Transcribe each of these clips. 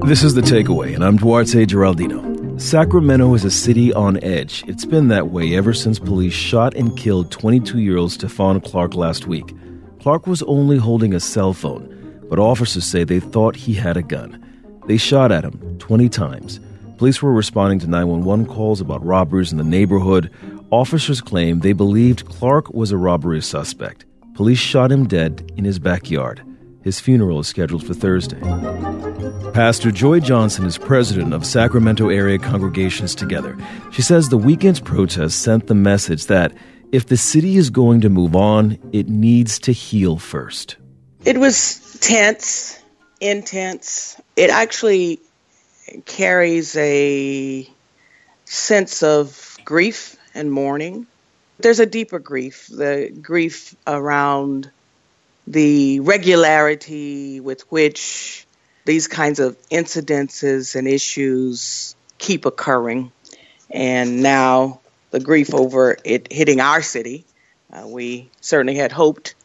This is The Takeaway, and I'm Duarte Geraldino. Sacramento is a city on edge. It's been that way ever since police shot and killed 22-year-old Stephon Clark last week. Clark was only holding a cell phone, but officers say they thought he had a gun. They shot at him 20 times. Police were responding to 911 calls about robberies in the neighborhood. Officers claim they believed Clark was a robbery suspect. Police shot him dead in his backyard. His funeral is scheduled for Thursday. Pastor Joy Johnson is president of Sacramento Area Congregations Together. She says the weekend's protest sent the message that if the city is going to move on, it needs to heal first. It was tense, intense. It actually carries a sense of grief and mourning. There's a deeper grief, the grief around the regularity with which these kinds of incidences and issues keep occurring. And now the grief over it hitting our city. We certainly had hoped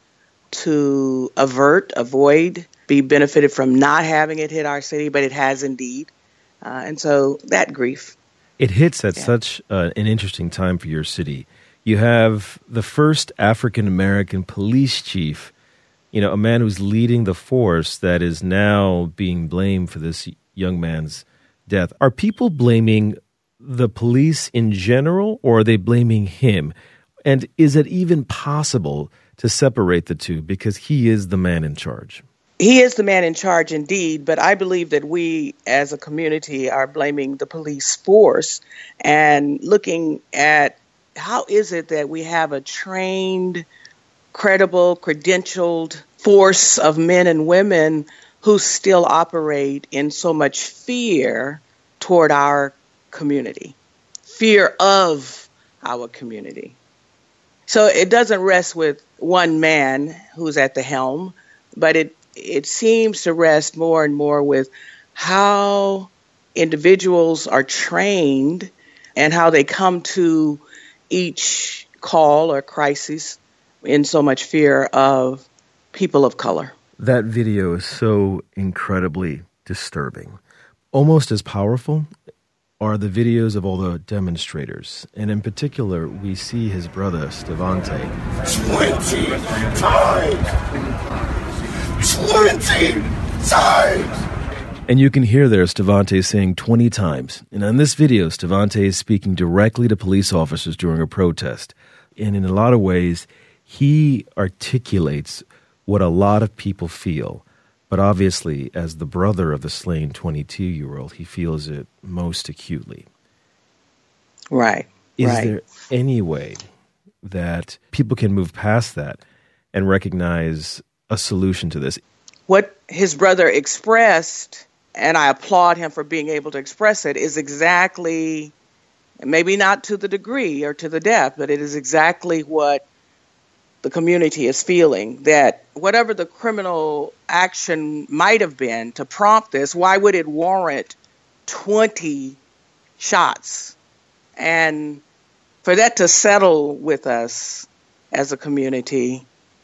to avoid, be benefited from not having it hit our city, but it has indeed. And so that grief. It hits at such an interesting time for your city. You have the first African-American police chief, a man who's leading the force that is now being blamed for this young man's death. Are people blaming the police in general, or are they blaming him? And is it even possible to separate the two because he is the man in charge? He is the man in charge indeed, but I believe that we as a community are blaming the police force and looking at how is it that we have a trained, credible, credentialed force of men and women who still operate in so much fear toward our community, fear of our community. So it doesn't rest with one man who's at the helm, but it seems to rest more and more with how individuals are trained and how they come to each call or crisis in so much fear of people of color. That video is so incredibly disturbing. Almost as powerful are the videos of all the demonstrators. And in particular, we see his brother, Stephante. 20 times! 20 times! And you can hear there Stephante saying 20 times. And on this video, Stephante is speaking directly to police officers during a protest. And in a lot of ways, he articulates what a lot of people feel. But obviously, as the brother of the slain 22-year-old, he feels it most acutely. Right. Is there any way that people can move past that and recognize a solution to this? What his brother expressed, and I applaud him for being able to express it, is exactly, maybe not to the degree or to the depth, but it is exactly what the community is feeling, that whatever the criminal action might have been to prompt this, why would it warrant 20 shots? And for that to settle with us as a community,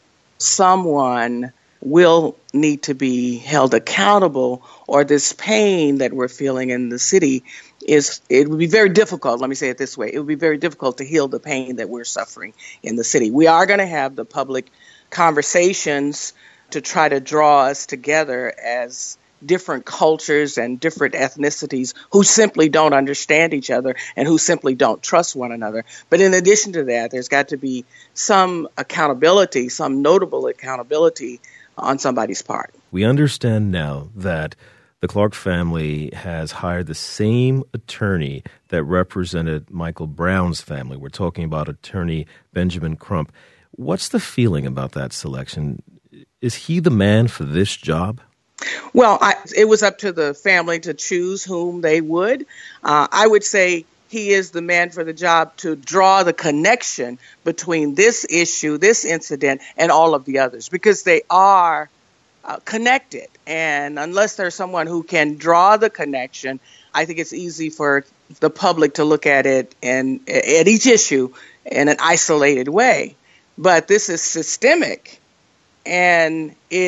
someone will need to be held accountable, or this pain that we're feeling in the city it would be very difficult. Let me say it this way. It would be very difficult to heal the pain that we're suffering in the city. We are going to have the public conversations to try to draw us together as different cultures and different ethnicities who simply don't understand each other and who simply don't trust one another. But in addition to that, there's got to be some accountability, some notable accountability on somebody's part. We understand now that the Clark family has hired the same attorney that represented Michael Brown's family. We're talking about attorney Benjamin Crump. What's the feeling about that selection? Is he the man for this job? Well, it was up to the family to choose whom they would. I would say he is the man for the job to draw the connection between this issue, this incident, and all of the others, because they are connected. And unless there's someone who can draw the connection, I think it's easy for the public to look at it and at each issue in an isolated way. But this is systemic, and it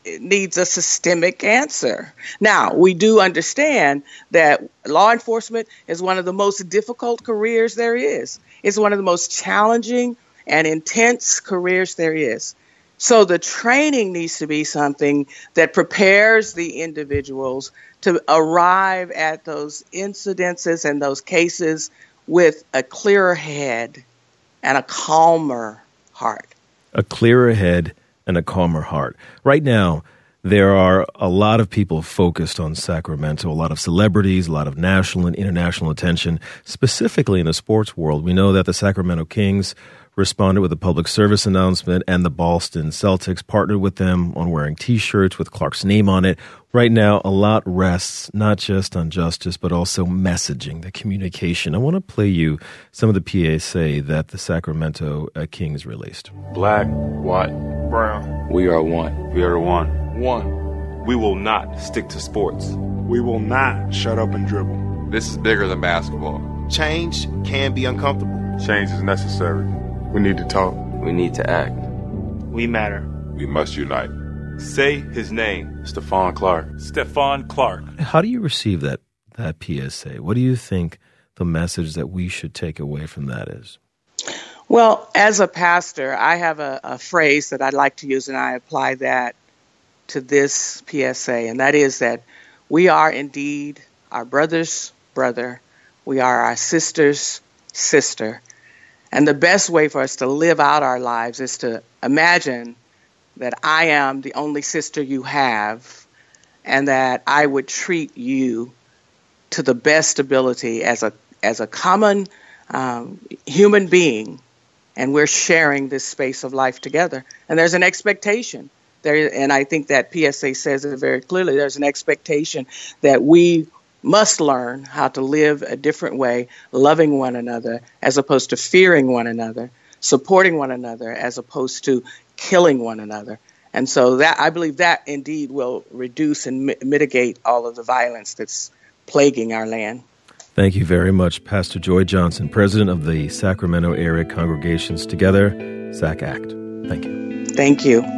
needs a systemic answer. Now, we do understand that law enforcement is one of the most difficult careers there is. It's one of the most challenging and intense careers there is. So the training needs to be something that prepares the individuals to arrive at those incidences and those cases with a clearer head and a calmer heart. A clearer head and a calmer heart. Right now, there are a lot of people focused on Sacramento, a lot of celebrities, a lot of national and international attention, specifically in the sports world. We know that the Sacramento Kings responded with a public service announcement, and the Boston Celtics partnered with them on wearing T-shirts with Clark's name on it. Right now, a lot rests not just on justice, but also messaging, the communication. I want to play you some of the PSA that the Sacramento Kings released. Black, white, brown. We are one. We are one. One. We will not stick to sports. We will not shut up and dribble. This is bigger than basketball. Change can be uncomfortable. Change is necessary. We need to talk. We need to act. We matter. We must unite. Say his name. Stephon Clark. Stephon Clark. How do you receive that PSA? What do you think the message that we should take away from that is? Well, as a pastor, I have a phrase that I'd like to use, and I apply that to this PSA, and that is that we are indeed our brother's brother. We are our sister's sister. And the best way for us to live out our lives is to imagine that I am the only sister you have, and that I would treat you to the best ability as a common human being, and we're sharing this space of life together. And there's an expectation there, and I think that PSA says it very clearly. There's an expectation that we must learn how to live a different way, loving one another as opposed to fearing one another, supporting one another as opposed to killing one another. And so that, I believe that indeed will reduce and mitigate all of the violence that's plaguing our land. Thank you very much, Pastor Joy Johnson, president of the Sacramento Area Congregations Together, SAC ACT. Thank you. Thank you.